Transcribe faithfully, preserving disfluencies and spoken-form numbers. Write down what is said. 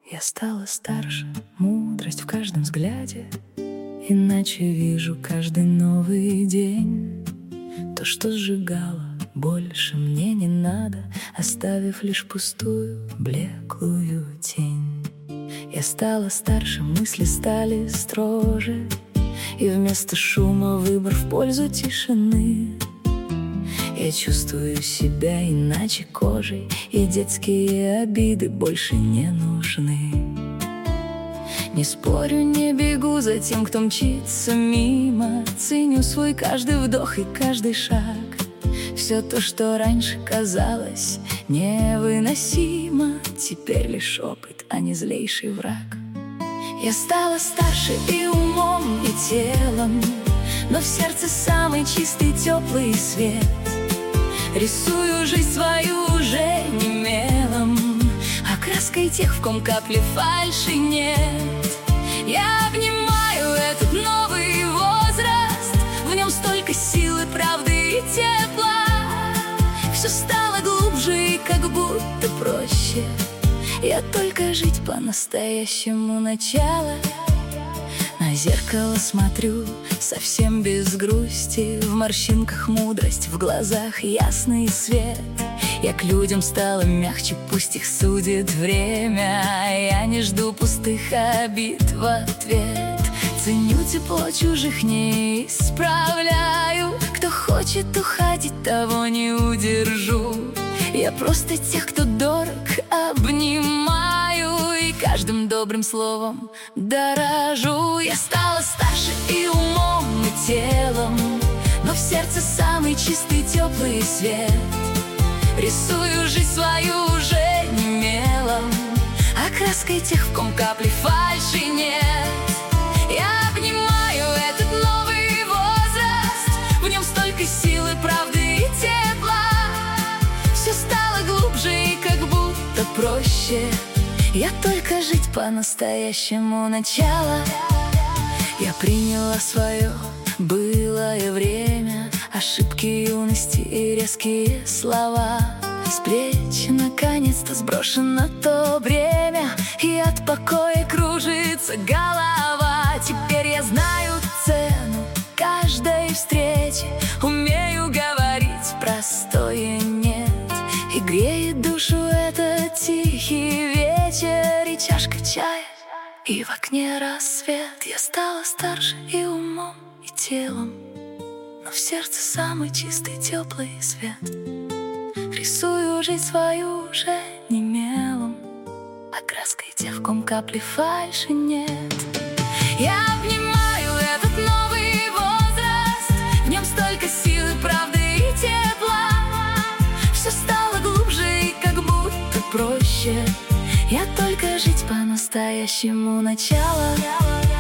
Я стала старше, мудрость в каждом взгляде, иначе вижу каждый новый день. То, что сжигало, больше мне не надо, оставив лишь пустую, блеклую тень. Я стала старше, мысли стали строже, и вместо шума выбор в пользу тишины. Я чувствую себя иначе кожей, и детские обиды больше не нужны. Не спорю, не бегу за тем, кто мчится мимо, ценю свой каждый вдох и каждый шаг. Все то, что раньше казалось невыносимо, теперь лишь опыт, а не злейший враг. Я стала старше и умом, и телом, но в сердце самый чистый, теплый свет. Рисую жизнь свою уже не мелом, а краской тех, в ком капли фальши нет. Я обнимаю этот новый возраст, в нем столько силы, правды и тепла. Все стало глубже и как будто проще. Я только жить по-настоящему начала. На зеркало смотрю совсем без грусти, в морщинках мудрость, в глазах ясный свет. Я к людям стала мягче, пусть их судит время, я не жду пустых обид в ответ. Ценю тепло чужих, не исправляю. Кто хочет уходить, того не удержу. Я просто тех, кто дорог, обнимаю, и каждым добрым словом дорожу. Я стала старше и умом, и телом, но в сердце самый чистый, теплый свет. Рисую жизнь свою уже не мелом, а краской тех, в ком капли фальши нет. Я обнимаю этот новый возраст, в нем столько силы, правды и тепла. Все стало глубже и как будто проще. Я только жить по-настоящему начала. Я приняла свое былое время, ошибки юности и резкие слова. С плеч наконец-то сброшено то бремя, и от покоя кружится голова. Теперь я знаю цену каждой встречи, умею говорить простое «нет». И греет душу этот тихий вечер, и чашка чая, и в окне рассвет. Я стала старше и умом, и телом, но в сердце самый чистый, теплый свет. Рисую жизнь свою уже не мелом, а краской тех, в ком капли фальши нет. Я обнимаю этот новый возраст, в нем столько силы, правды и тепла. Все стало глубже и как будто проще. Я только жить по-настоящему начала.